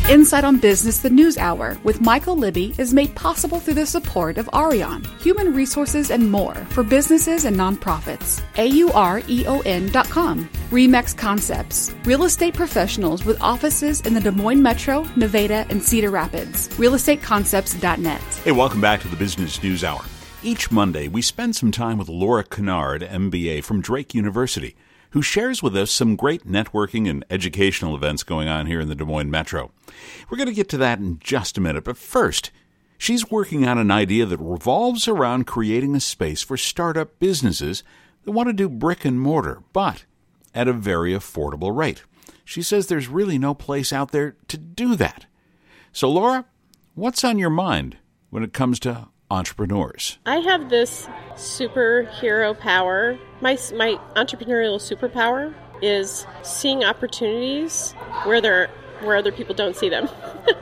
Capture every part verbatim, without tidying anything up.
Insight on Business, the News Hour, with Michael Libby is made possible through the support of Aureon, Human Resources and More for businesses and nonprofits. A U R E O N dot com. Remax Concepts, real estate professionals with offices in the Des Moines Metro, Nevada, and Cedar Rapids. real estate concepts dot net. Hey, welcome back to the Business News Hour. Each Monday, we spend some time with Laura Kennard, M B A from Drake University, who shares with us some great networking and educational events going on here in the Des Moines Metro. We're going to get to that in just a minute, but first, she's working on an idea that revolves around creating a space for startup businesses that want to do brick and mortar, but at a very affordable rate. She says there's really no place out there to do that. So, Laura, what's on your mind when it comes to entrepreneurs? I have this superhero power. My my entrepreneurial superpower is seeing opportunities where there where other people don't see them.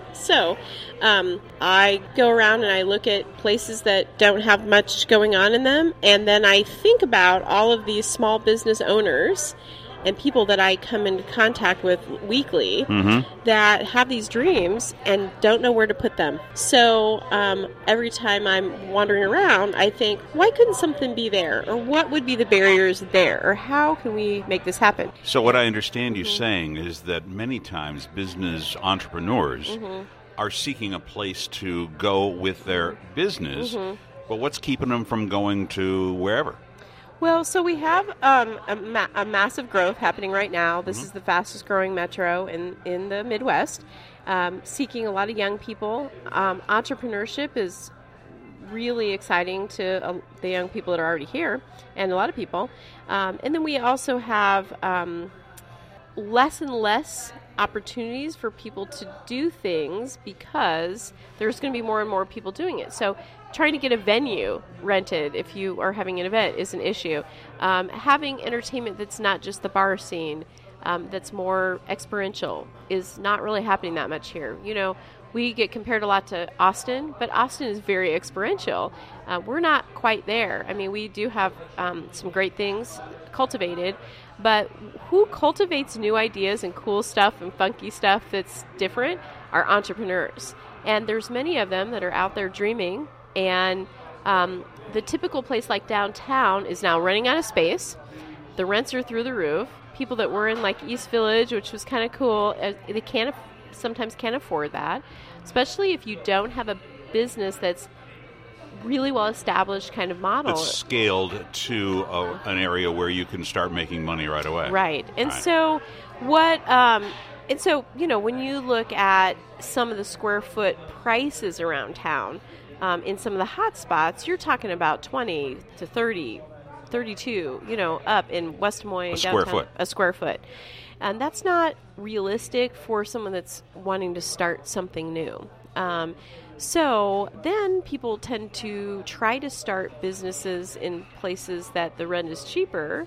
So um, I go around and I look at places that don't have much going on in them, and then I think about all of these small business owners and people that I come into contact with weekly mm-hmm. that have these dreams and don't know where to put them. So um, every time I'm wandering around, I think, why couldn't something be there? Or what would be the barriers there? Or how can we make this happen? So what I understand you mm-hmm. saying is that many times business entrepreneurs mm-hmm. are seeking a place to go with their business, mm-hmm. but what's keeping them from going to wherever? Well, so we have um, a, ma- a massive growth happening right now. This mm-hmm. is the fastest growing metro in, in the Midwest, um, seeking a lot of young people. Um, entrepreneurship is really exciting to uh, the young people that are already here, and a lot of people. Um, and then we also have um, less and less opportunities for people to do things because there's going to be more and more people doing it. So trying to get a venue rented if you are having an event is an issue. Um, having entertainment that's not just the bar scene, um, that's more experiential, is not really happening that much here. You know, we get compared a lot to Austin, but Austin is very experiential. Uh, we're not quite there. I mean, we do have um, some great things cultivated, but who cultivates new ideas and cool stuff and funky stuff that's different are entrepreneurs. And there's many of them that are out there dreaming. And um, the typical place like downtown is now running out of space. The rents are through the roof. People that were in like East Village, which was kind of cool, uh, they can't af- sometimes can't afford that, especially if you don't have a business that's really well established kind of model. It's scaled to a, an area where you can start making money right away. Right. And right. so what um, and so, you know, when you look at some of the square foot prices around town, Um, in some of the hot spots, you're talking about twenty to thirty, thirty-two, you know, up in West Des Moines. A square downtown, foot. A square foot. And that's not realistic for someone that's wanting to start something new. Um, so then people tend to try to start businesses in places that the rent is cheaper.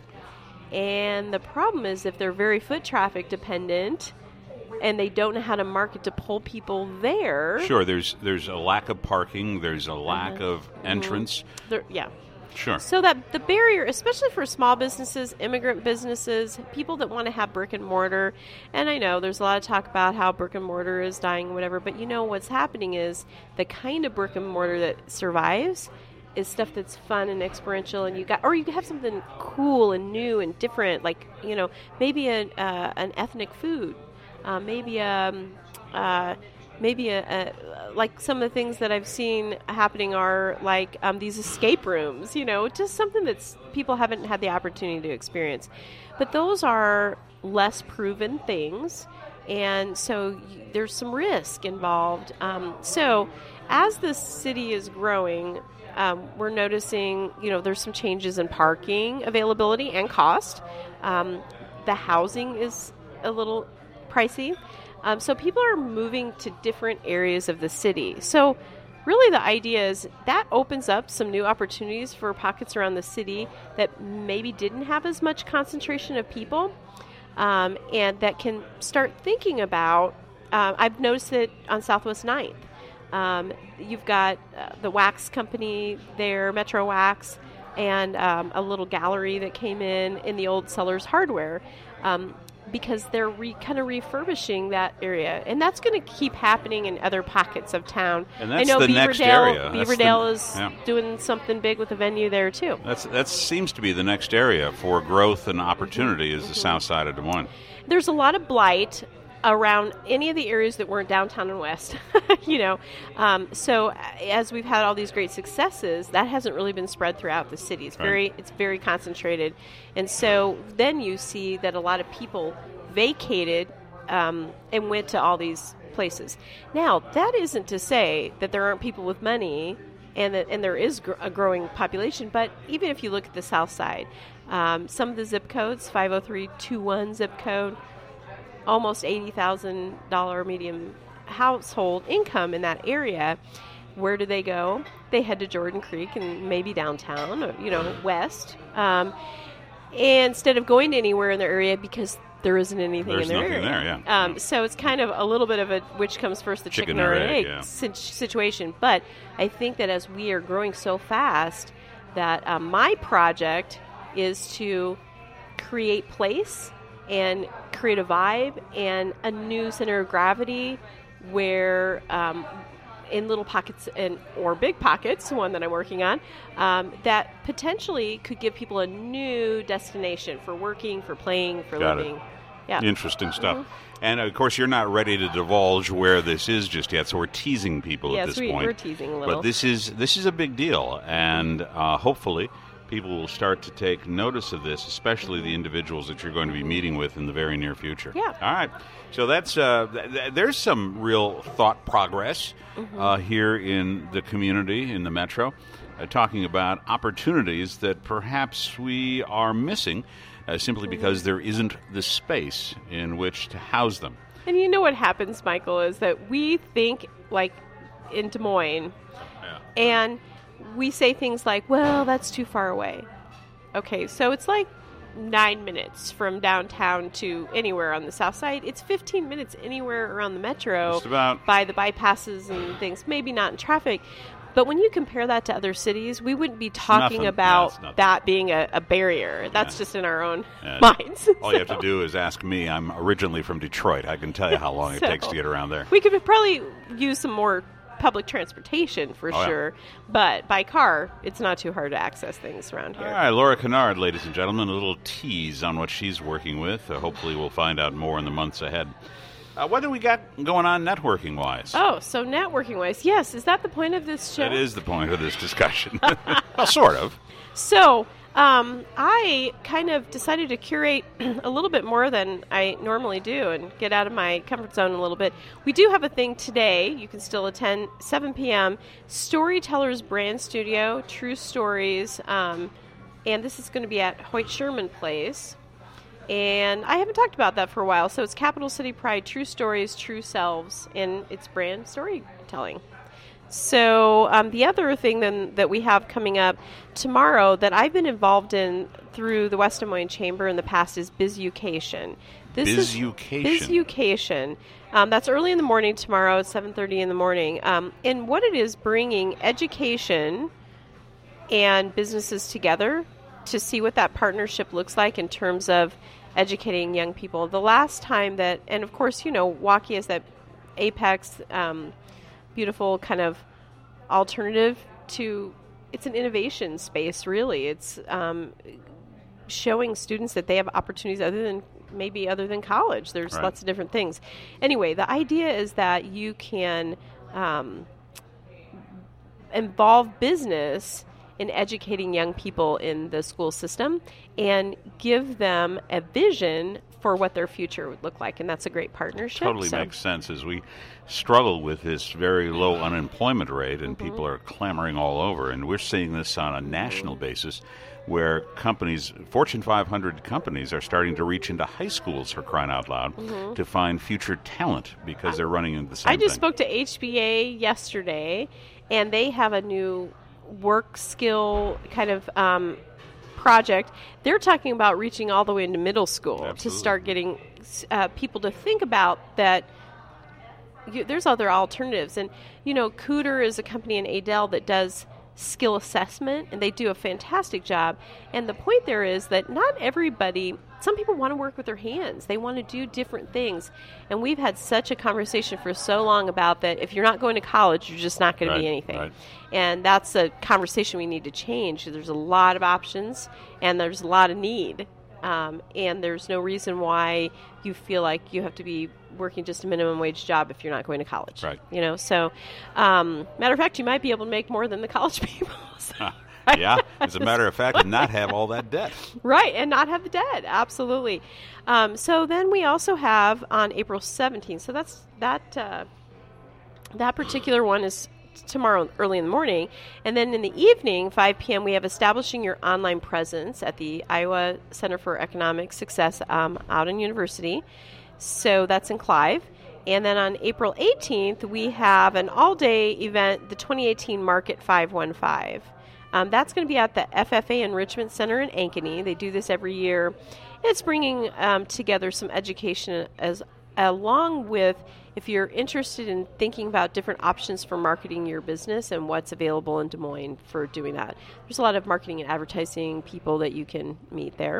And the problem is if they're very foot traffic dependent, and they don't know how to market to pull people there. Sure, there's there's a lack of parking, there's a lack mm-hmm. of entrance. Mm-hmm. There, yeah. Sure. So that the barrier, especially for small businesses, immigrant businesses, people that want to have brick and mortar, and I know there's a lot of talk about how brick and mortar is dying, whatever, but you know what's happening is the kind of brick and mortar that survives is stuff that's fun and experiential, and you got, or you have something cool and new and different, like, you know, maybe a, uh, an ethnic food. Uh, maybe um, uh, maybe a, a, like some of the things that I've seen happening are like um, these escape rooms, you know, just something that's people haven't had the opportunity to experience. But those are less proven things, and so y- there's some risk involved. Um, so as the city is growing, um, we're noticing, you know, there's some changes in parking availability and cost. Um, the housing is a little pricey. Um, so people are moving to different areas of the city. So really the idea is that opens up some new opportunities for pockets around the city that maybe didn't have as much concentration of people, um, and that can start thinking about, uh, I've noticed it on Southwest ninth. Um, you've got uh, the wax company there, Metro Wax, and um, a little gallery that came in in the old Sellers Hardware. Um, because they're re, kind of refurbishing that area, and that's going to keep happening in other pockets of town. And that's I know the Beaverdale, next area. Beaverdale the, is yeah. doing something big with a venue there too. That's that seems to be the next area for growth and opportunity is the mm-hmm. south side of Des Moines. There's a lot of blight around any of the areas that weren't downtown and west, you know. Um, so as we've had all these great successes, that hasn't really been spread throughout the city. It's right. very it's very concentrated. And so then you see that a lot of people vacated um, and went to all these places. Now, that isn't to say that there aren't people with money and that and there is gr- a growing population, but even if you look at the south side, um, some of the zip codes, five oh three two one zip code, almost eighty thousand dollars median household income in that area. Where do they go? They head to Jordan Creek and maybe downtown, or, you know, west, um, instead of going to anywhere in their area because there isn't anything There's in their nothing area. there, yeah. Um, so it's kind of a little bit of a which comes first, the chicken, Chicken or or an egg, egg, yeah. situation. But I think that as we are growing so fast, that um, my project is to create place and create a vibe and a new center of gravity where um, in little pockets and or big pockets, one that I'm working on, um, that potentially could give people a new destination for working, for playing, for Got living. It. Yeah. Interesting stuff. Mm-hmm. And, of course, you're not ready to divulge where this is just yet, so we're teasing people yes, at this we, point. we're teasing a little. But this is this is a big deal, and uh, hopefully people will start to take notice of this, especially the individuals that you're going to be meeting with in the very near future. Yeah. All right. So that's uh, th- th- there's some real thought progress mm-hmm. uh, here in the community, in the metro, uh, talking about opportunities that perhaps we are missing uh, simply because there isn't the space in which to house them. And you know what happens, Michael, is that we think like in Des Moines, Yeah. and we say things like, well, that's too far away. Okay, so it's like nine minutes from downtown to anywhere on the south side. It's fifteen minutes anywhere around the metro. Just about. By the bypasses and things, maybe not in traffic. But when you compare that to other cities, we wouldn't be talking nothing. about Yeah, that being a, a barrier. That's Yeah. just in our own Yeah. minds. All you have to do is ask me. I'm originally from Detroit. I can tell you how long So, it takes to get around there. We could probably use some more public transportation for Oh, yeah. sure, but by car, it's not too hard to access things around here. All right, Laura Kennard, ladies and gentlemen, a little tease on what she's working with. Uh, hopefully we'll find out more in the months ahead. Uh, what do we got going on networking-wise? Oh, so networking-wise, yes. Is that the point of this show? That is the point of this discussion. Well, sort of. So, um, I kind of decided to curate a little bit more than I normally do and get out of my comfort zone a little bit. We do have a thing today. You can still attend, seven p.m., Storytellers Brand Studio, True Stories, um, and this is going to be at Hoyt Sherman Place. And I haven't talked about that for a while. So it's Capital City Pride, True Stories, True Selves, and it's brand storytelling. So um, the other thing then that we have coming up tomorrow that I've been involved in through the West Des Moines Chamber in the past is Bizucation. This Bizucation. Is Bizucation. Um, that's early in the morning tomorrow at seven thirty in the morning. Um, and what it is, bringing education and businesses together to see what that partnership looks like in terms of educating young people. The last time that, and of course, you know, Waukee is that apex, um, beautiful kind of alternative to, it's an innovation space, really. It's um, showing students that they have opportunities other than, maybe other than college. There's right. lots of different things. Anyway, the idea is that you can um, involve business in educating young people in the school system and give them a vision for what their future would look like. And that's a great partnership. Totally so. makes sense as we struggle with this very low unemployment rate and Mm-hmm. people are clamoring all over. And we're seeing this on a national basis where companies, Fortune five hundred companies, are starting to reach into high schools, for crying out loud, Mm-hmm. to find future talent because they're running into the same I just thing. spoke to H B A yesterday, and they have a new work skill kind of um, project. They're talking about reaching all the way into middle school Absolutely. to start getting uh, people to think about that you, there's other alternatives. And, you know, Cooter is a company in Adel that does skill assessment, and they do a fantastic job. And the point there is that not everybody, some people want to work with their hands. They want to do different things. And we've had such a conversation for so long about that if you're not going to college, you're just not going Right, to be anything. right. And that's a conversation we need to change. There's a lot of options, and there's a lot of need. Um, and there's no reason why you feel like you have to be working just a minimum wage job if you're not going to college. Right. You know, so um, matter of fact, you might be able to make more than the college people. So, Yeah, as a matter of fact, and not have all that debt. right, and not have the debt. Absolutely. Um, so then we also have on April seventeenth. So that's that. Uh, that particular one is tomorrow early in the morning. And then in the evening, five p.m., we have Establishing Your Online Presence at the Iowa Center for Economic Success um, out in University. So that's in Clive. And then on April eighteenth, we have an all-day event, the twenty eighteen Market five one five. Um, that's going to be at the F F A Enrichment Center in Ankeny. They do this every year. It's bringing um, together some education as along with if you're interested in thinking about different options for marketing your business and what's available in Des Moines for doing that. There's a lot of marketing and advertising people that you can meet there.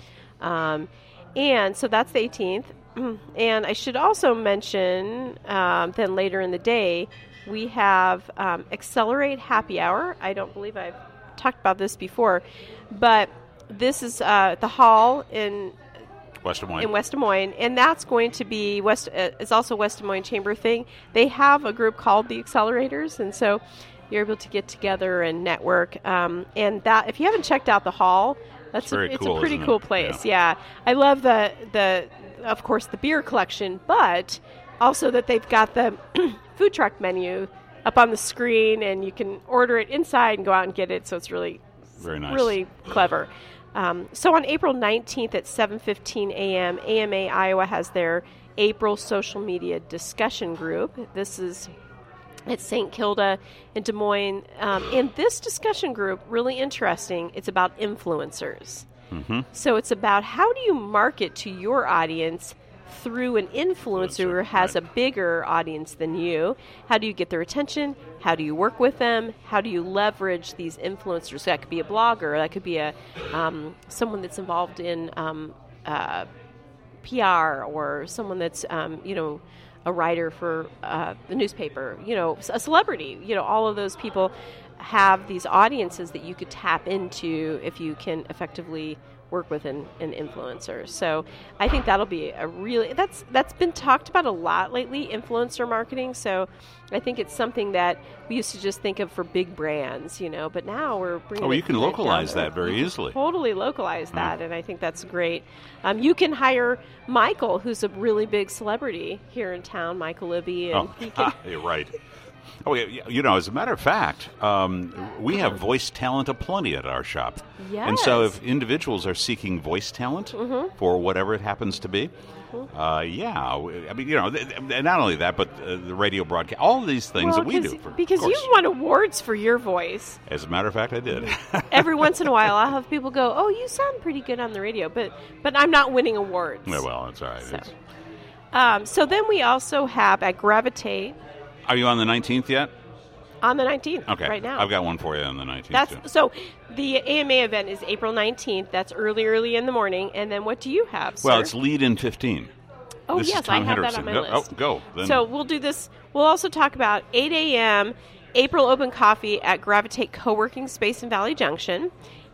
Um, and so that's the eighteenth. And I should also mention um, then later in the day, we have um, Accelerate Happy Hour. I don't believe I've talked about this before, but this is uh, the hall in West Des Moines. in West Des Moines, and that's going to be West. Uh, it's also West Des Moines Chamber thing. They have a group called the Accelerators, and so you're able to get together and network. Um, and that, if you haven't checked out the hall, that's It's very a, it's cool, a pretty isn't cool it? place. Yeah. Yeah, I love the the of course the beer collection, but also that they've got the food truck menu up on the screen, and you can order it inside and go out and get it. So it's really Very nice. really clever. Um, so on April nineteenth at seven fifteen a.m., A M A Iowa has their April social media discussion group. This is at Saint Kilda in Des Moines. Um, and this discussion group, really interesting, it's about influencers. Mm-hmm. So it's about how do you market to your audience through an influencer Influencer, who has right. a bigger audience than you. How do you get their attention? How do you work with them? How do you leverage these influencers? That could be a blogger. That could be a um, someone that's involved in um, uh, P R, or someone that's um, you know a writer for uh, the newspaper. You know, a celebrity. You know, all of those people have these audiences that you could tap into if you can effectively work with an, an influencer. So I think that'll be a really, that's that's been talked about a lot lately, influencer marketing. So I think it's something that we used to just think of for big brands, you know, but now we're bringing Oh, it you can right localize down. that very You can easily. Totally localize that, and I think that's great. Um, you can hire Michael, who's a really big celebrity here in town, Michael Libby, and Oh, he can, you're right. Oh, yeah, you know, as a matter of fact, um, we have voice talent aplenty at our shop. And so Yes. if individuals are seeking voice talent Mm-hmm. for whatever it happens to be, uh, yeah, w- I mean, you know, th- th- not only that, but uh, the radio broadcast, all of these things well, that we 'cause- do. For, because of course. you've won awards for your voice. As a matter of fact, I did. Every once in a while, I'll have people go, "Oh, you sound pretty good on the radio," but but I'm not winning awards. Yeah, well, that's all right. So. It's- Um, so then we also have at Gravitate Are you on the nineteenth yet? on the nineteenth, Okay. right now. I've got one for you on the nineteenth. That's too. so. The A M A event is April nineteenth. That's early, early in the morning. And then what do you have, sir? Well, it's lead in fifteen. oh this is yes, I Tom have that Henderson. on my Go- list. Oh, go. Then. So we'll do this. We'll also talk about eight a.m. April Open Coffee at Gravitate Co-working Space in Valley Junction.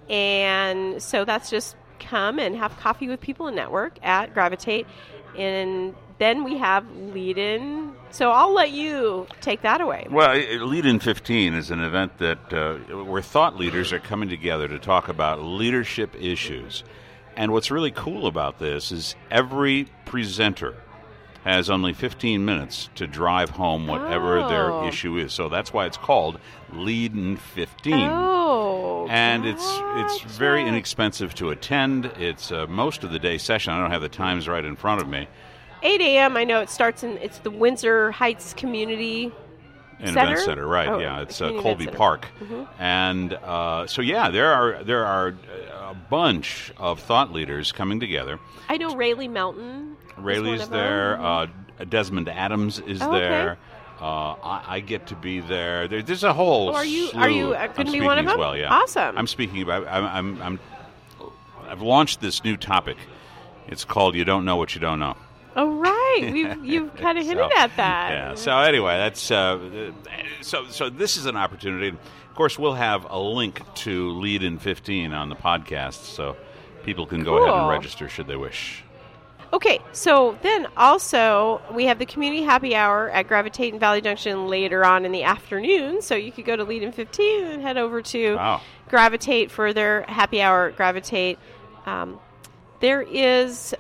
And so that's just come and have coffee with people and network at Gravitate. And then we have lead in. So I'll let you take that away. Well, Lead in fifteen is an event that uh, where thought leaders are coming together to talk about leadership issues. And what's really cool about this is every presenter has only fifteen minutes to drive home whatever Oh. their issue is. So that's why it's called Lead in fifteen. Oh, And it's it's very gotcha. inexpensive to attend. It's a most of the day session. I don't have the times right in front of me. eight a.m. I know it starts in, it's the Windsor Heights Community An Center? event center, right? Oh, yeah, it's uh, community Colby event center. Park, Mm-hmm. and uh, so yeah, there are there are a bunch of thought leaders coming together. I know Rayleigh Melton. is one Rayleigh's of there. them. Uh, Desmond Adams is Oh, okay. there. Uh, I, I get to be there. there there's a whole. Oh, are you slew. are you uh, going to be one of them? As well, yeah. Awesome. I'm speaking about. I'm, I'm. I'm. I've launched this new topic. It's called "You Don't Know What You Don't Know." Oh, right. We've, you've kind of hinted so, at that. Yeah. So anyway, that's uh, so. So this is an opportunity. Of course, we'll have a link to Lead in fifteen on the podcast, so people can go Cool. ahead and register should they wish. Okay, so then also we have the community happy hour at Gravitate and Valley Junction later on in the afternoon. So you could go to Lead in fifteen and head over to Wow. Gravitate for their happy hour at Gravitate. Um, there is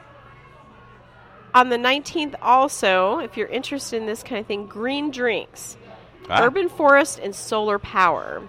on the nineteenth also, if you're interested in this kind of thing, green drinks, Ah. urban forest, and solar power.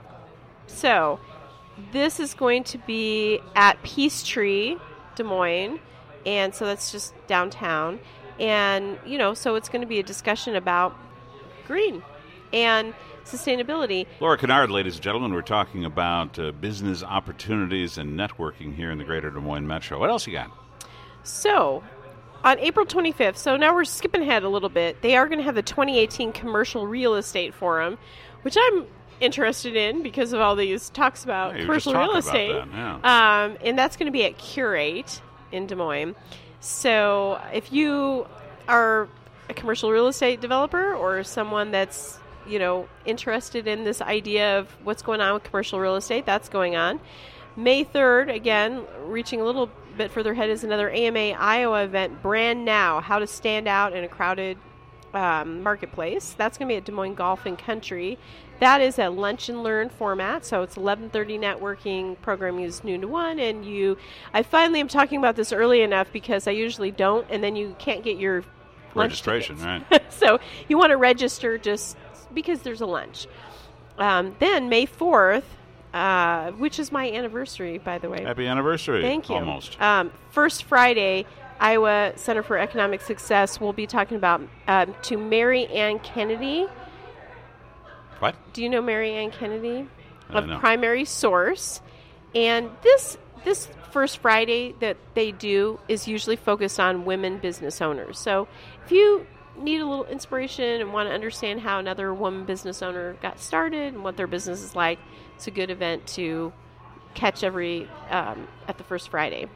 So this is going to be at Peachtree, Des Moines. And so that's just downtown. And, you know, so it's going to be a discussion about green and sustainability. Laura Kennard, ladies and gentlemen, we're talking about uh, business opportunities and networking here in the greater Des Moines Metro. What else you got? So on April twenty-fifth, so now we're skipping ahead a little bit, they are going to have the twenty eighteen Commercial Real Estate Forum, which I'm interested in because of all these talks about Yeah, you were commercial just real talking estate. about that, yeah. Um, and that's going to be at Curate in Des Moines. So if you are a commercial real estate developer or someone that's, you know, interested in this idea of what's going on with commercial real estate, that's going on. May third, again, reaching a little bit further ahead, is another A M A Iowa event, Brand Now, How to Stand Out in a Crowded um, Marketplace. That's going to be at Des Moines Golf and Country. That is a lunch and learn format, so it's eleven thirty networking, program use noon to one, and you, I finally am talking about this early enough because I usually don't, and then you can't get your lunch Registration, tickets. right. So you want to register just because there's a lunch. Um, then May fourth, uh, which is my anniversary, by the way. Happy anniversary. Thank you. Almost. Um, First Friday, Iowa Center for Economic Success will be talking about um, to Mary Ann Kennedy. What? Do you know Mary Ann Kennedy? I Of know. Primary Source. And this this First Friday that they do is usually focused on women business owners. So if you need a little inspiration and want to understand how another woman business owner got started and what their business is like, it's a good event to catch every um, at the First Friday.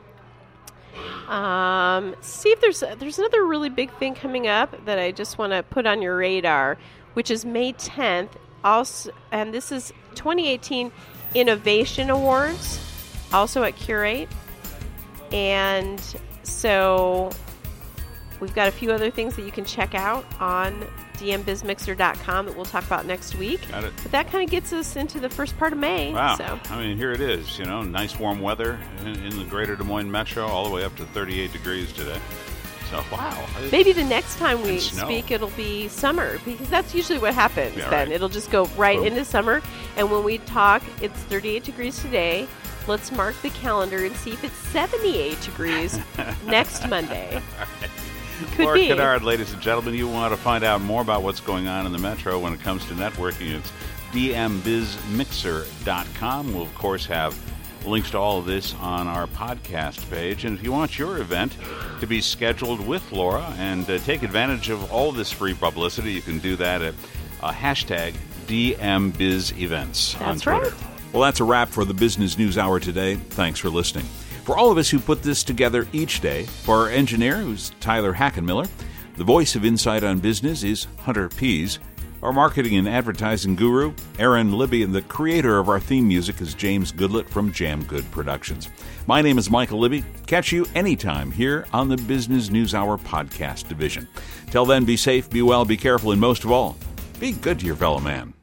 Um, see if there's there's another really big thing coming up that I just want to put on your radar, which is May tenth. Also, and this is twenty eighteen Innovation Awards, also at Curate. And so we've got a few other things that you can check out on d m biz mixer dot com that we'll talk about next week. Got it. But that kind of gets us into the first part of May. Wow. So. I mean, here it is, you know, nice warm weather in, in the greater Des Moines Metro, all the way up to thirty-eight degrees today. So, wow. Maybe the next time we And snow. speak, it'll be summer, because that's usually what happens Yeah, then. right. It'll just go right Boom. into summer. And when we talk, it's thirty-eight degrees today. Let's mark the calendar and see if it's seventy-eight degrees next Monday. Could Laura be. Kennard, ladies and gentlemen, you want to find out more about what's going on in the Metro when it comes to networking, it's d m biz mixer dot com. We'll, of course, have links to all of this on our podcast page. And if you want your event to be scheduled with Laura and uh, take advantage of all this free publicity, you can do that at uh, hashtag D M Biz Events on That's Twitter. right. Well, that's a wrap for the Business News Hour today. Thanks for listening. For all of us who put this together each day, for our engineer, who's Tyler Hackenmiller, the voice of Insight on Business is Hunter Pease, our marketing and advertising guru, Aaron Libby, and the creator of our theme music is James Goodlett from Jam Good Productions. My name is Michael Libby. Catch you anytime here on the Business News Hour podcast division. Till then, be safe, be well, be careful, and most of all, be good to your fellow man.